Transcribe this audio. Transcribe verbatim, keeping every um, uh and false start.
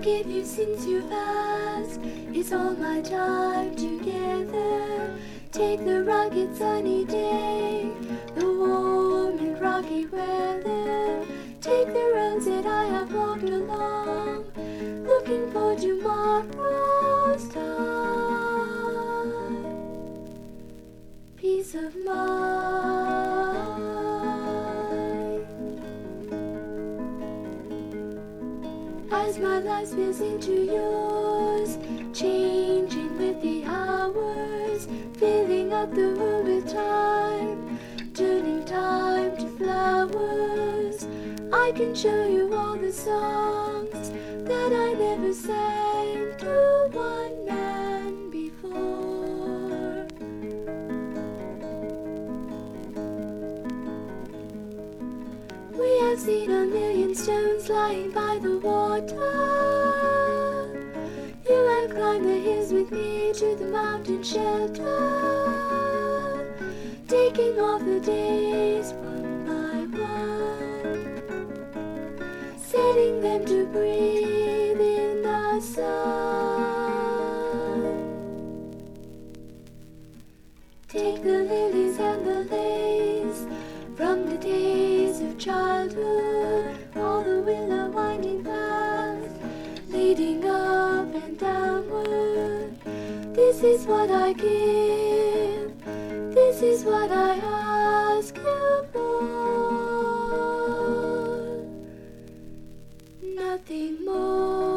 give you since you've asked. It's all my time together. Take the rugged sunny day, the warm and rocky weather. Take the roads that I have walked along, looking for tomorrow's time. Peace of mind. As my life spills into yours, changing with the hours, filling up the world with time, turning time to flowers. I can show you all the songs that I never sang to one man before. We have seen a million stones lying by the water. You have climbed the hills with me to the mountain shelter, taking off the days one by one, setting them to breathe in the sun. Take the lilies and the lace from the days of childhood, all the willow winding paths leading up and downward. This is what I give, this is what I ask you for, nothing more.